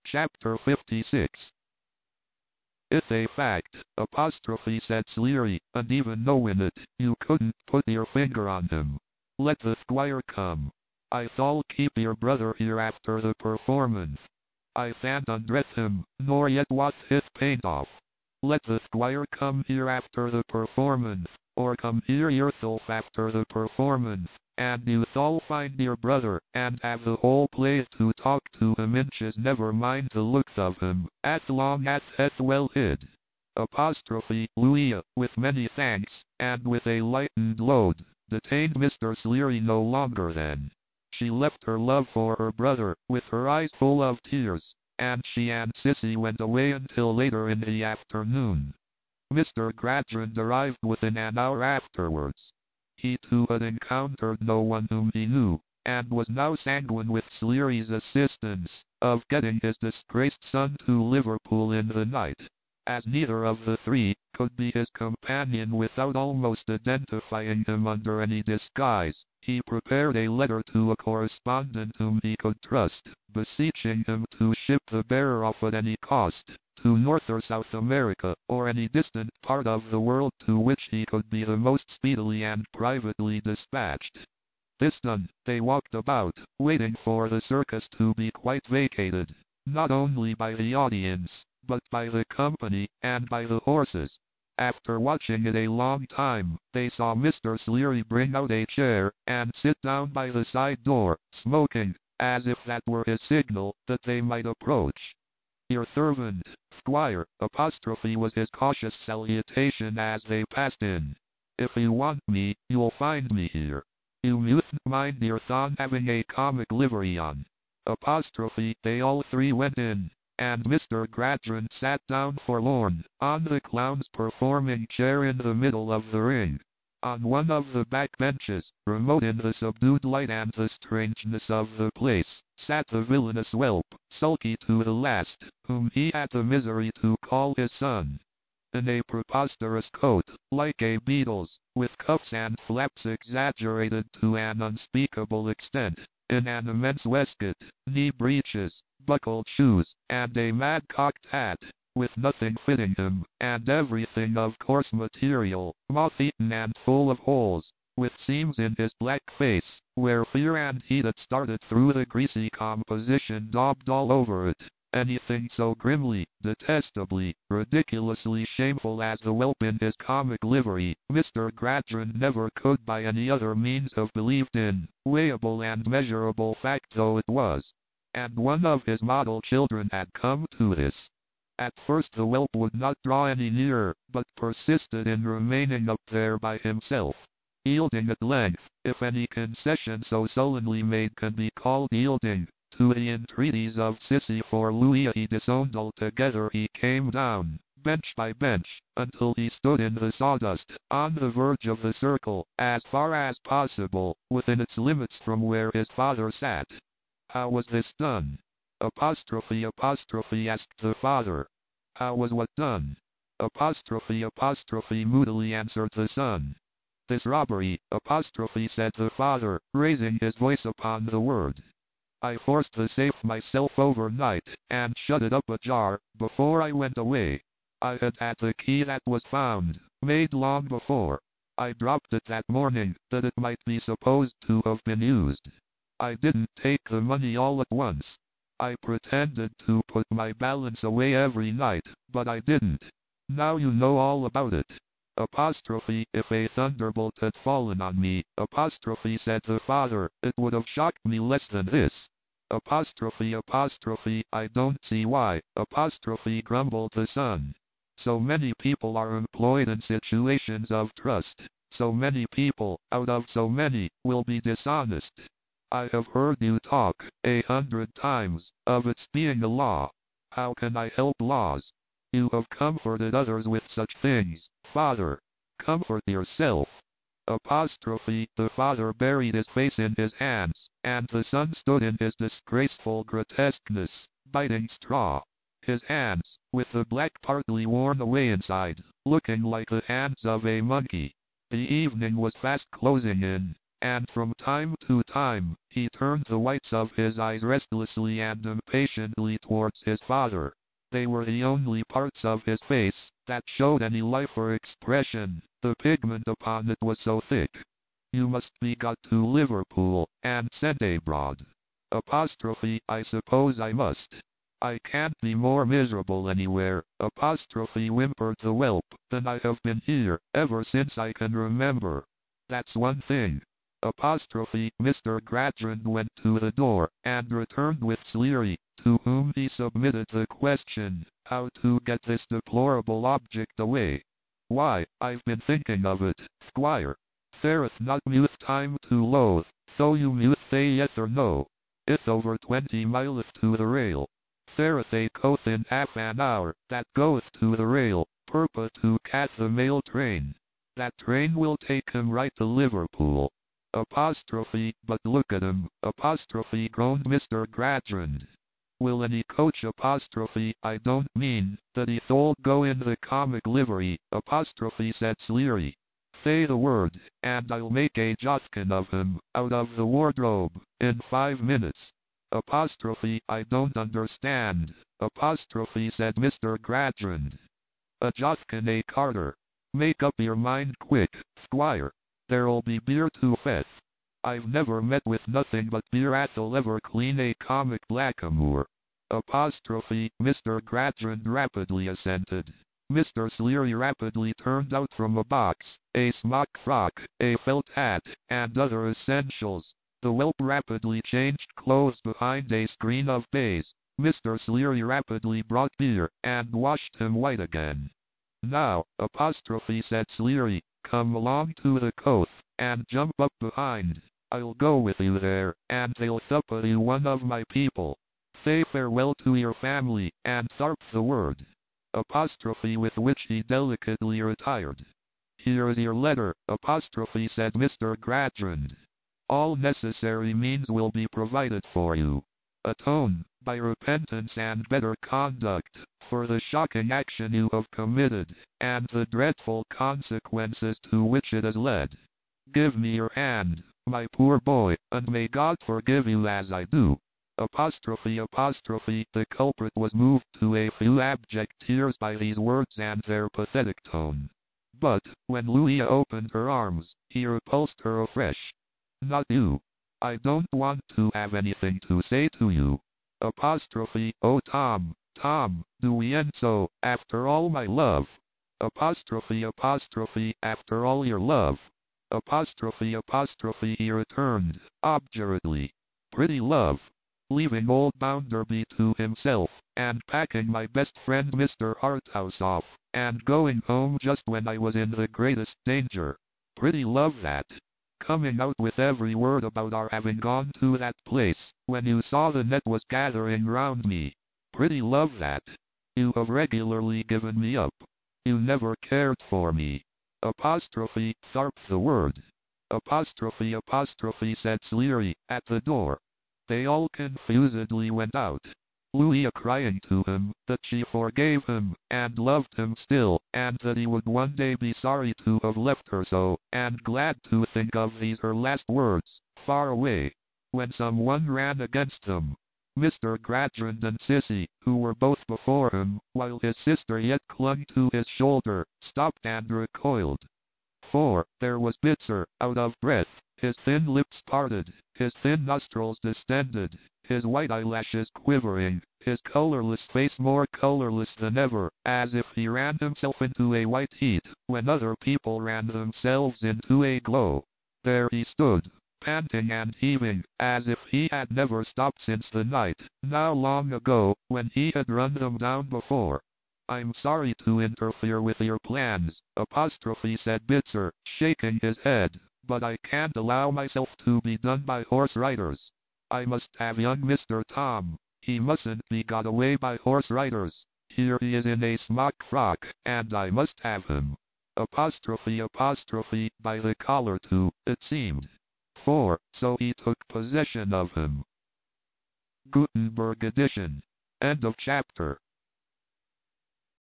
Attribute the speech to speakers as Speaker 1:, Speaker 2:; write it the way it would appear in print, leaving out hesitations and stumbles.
Speaker 1: Chapter 56. It's a fact, said Sleary, and even knowing it, you couldn't put your finger on him. Let the squire come. I thou'll keep your brother here after the performance. I shan't undress him, nor yet wash his paint off. Let the squire come here after the performance, or come here yourself after the performance, and you shall find your brother, and have the whole place to talk to him inches, never mind the looks of him, as long as he's well hid. Louisa, with many thanks, and with a lightened load, detained Mr. Sleary no longer then. She left her love for her brother, with her eyes full of tears, and she and Sissy went away until later in the afternoon. Mr. Gradgrind arrived within an hour afterwards. He too had encountered no one whom he knew, and was now sanguine with Sleary's assistance, of getting his disgraced son to Liverpool in the night. As neither of the three could be his companion without almost identifying him under any disguise, he prepared a letter to a correspondent whom he could trust, beseeching him to ship the bearer off at any cost, to North or South America, or any distant part of the world to which he could be the most speedily and privately dispatched. This done, they walked about, waiting for the circus to be quite vacated, not only by the audience, but by the company, and by the horses. After watching it a long time, they saw Mr. Sleary bring out a chair, and sit down by the side door, smoking, as if that were his signal, that they might approach. "Your servant, squire," was his cautious salutation as they passed in. "If you want me, you'll find me here. You mustn't mind your son having a comic livery on." They all three went in, and Mr. Gradgrind sat down forlorn, on the clown's performing chair in the middle of the ring. On one of the back benches, remote in the subdued light and the strangeness of the place, sat the villainous whelp, sulky to the last, whom he had the misery to call his son. In a preposterous coat, like a beadle's, with cuffs and flaps exaggerated to an unspeakable extent, in an immense waistcoat, knee breeches, buckled shoes, and a mad-cocked hat, with nothing fitting him, and everything of coarse material, moth-eaten and full of holes, with seams in his black face, where fear and heat had started through the greasy composition daubed all over it. Anything so grimly, detestably, ridiculously shameful as the whelp in his comic livery, Mr. Gradgrind never could by any other means have believed in, weighable and measurable fact though it was. And one of his model children had come to this. At first the whelp would not draw any nearer, but persisted in remaining up there by himself. Yielding at length, if any concession so sullenly made can be called yielding, to the entreaties of Sissy for Louis, he disowned altogether. He came down, bench by bench, until he stood in the sawdust, on the verge of the circle, as far as possible, within its limits from where his father sat. "How was this done?" asked the father. "How was what done?" moodily answered the son. "This robbery, said the father, raising his voice upon the word. I forced the safe myself overnight, and shut it up ajar, before I went away. I had the key that was found, made long before. I dropped it that morning, that it might be supposed to have been used. I didn't take the money all at once. I pretended to put my balance away every night, but I didn't. Now you know all about it." If a thunderbolt had fallen on me, said the father, it would have shocked me less than this. I don't see why, grumbled the son. So many people are employed in situations of trust. So many people, out of so many, will be dishonest. I have heard you talk, 100 times, of its being a law. How can I help laws? You have comforted others with such things, father. Comfort yourself. The father buried his face in his hands, and the son stood in his disgraceful grotesqueness, biting straw. His hands, with the black partly worn away inside, looking like the hands of a monkey. The evening was fast closing in. and from time to time, he turned the whites of his eyes restlessly and impatiently towards his father. They were the only parts of his face that showed any life or expression. The pigment upon it was so thick. You must be got to Liverpool, and sent abroad. Apostrophe, I suppose I must. I can't be more miserable anywhere, apostrophe, whimpered the whelp, than I have been here, ever since I can remember. That's one thing. Apostrophe, Mr. Gradgrind went to the door, and returned with Sleary, to whom he submitted the question, how to get this deplorable object away. Why, I've been thinking of it, Squire. Fareth not muth time to loath, though you muth say yes or no. Ith over 20 mileth to the rail. Fareth a coth in half an hour, that goeth to the rail, purpose to catch the mail train. That train will take him right to Liverpool. Apostrophe, but look at him, apostrophe, groaned Mr. Gradgrind. Will any coach, apostrophe, I don't mean that he'th all go in the comic livery, apostrophe, said Sleary. Say the word, and I'll make a Joskin of him, out of the wardrobe, in 5 minutes. Apostrophe, I don't understand, apostrophe, said Mr. Gradgrind. A Joskin, a carter. Make up your mind quick, Squire. There'll be beer to fess. I've never met with nothing but beer as'll ever clean a comic blackamoor. Apostrophe, Mr. Gradgrind rapidly assented. Mr. Sleary rapidly turned out from a box a smock frock, a felt hat, and other essentials. The whelp rapidly changed clothes behind a screen of baize. Mr. Sleary rapidly brought beer, and washed him white again. Now, apostrophe, said Sleary, come along to the coth, and jump up behind. I'll go with you there, and they'll supper you one of my people. Say farewell to your family, and tharp the word. Apostrophe, with which he delicately retired. Here is your letter, apostrophe, said Mr. Gradgrind. All necessary means will be provided for you. Atone, by repentance and better conduct, for the shocking action you have committed, and the dreadful consequences to which it has led. Give me your hand, my poor boy, and may God forgive you as I do. Apostrophe, the culprit was moved to a few abject tears by these words and their pathetic tone. But, when Louisa opened her arms, he repulsed her afresh. Not you. I don't want to have anything to say to you. Apostrophe, oh Tom, do we end so, after all my love? Apostrophe, after all your love. Apostrophe, he returned, obdurately. Pretty love. Leaving old Bounderby to himself, and packing my best friend Mr. Harthouse off, and going home just when I was in the greatest danger. Pretty love that. Coming out with every word about our having gone to that place, when you saw the net was gathering round me. Pretty love that. You have regularly given me up. You never cared for me. Apostrophe, tharp the word. Apostrophe, said Sleary, at the door. They all confusedly went out. Louisa crying to him that she forgave him, and loved him still, and that he would one day be sorry to have left her so, and glad to think of these her last words, far away. When someone ran against them. Mr. Gradgrind and Sissy, who were both before him, while his sister yet clung to his shoulder, stopped and recoiled. For, there was Bitzer, out of breath, his thin lips parted, his thin nostrils distended, his white eyelashes quivering, his colorless face more colorless than ever, as if he ran himself into a white heat, when other people ran themselves into a glow. There he stood, panting and heaving, as if he had never stopped since the night, now long ago, when he had run them down before. I'm sorry to interfere with your plans, said Bitzer, shaking his head, but I can't allow myself to be done by horse riders. I must have young Mr. Tom. He mustn't be got away by horse riders. Here he is in a smock frock, and I must have him. Apostrophe, by the collar too, it seemed. For, so he took possession of him. Gutenberg edition. End of chapter.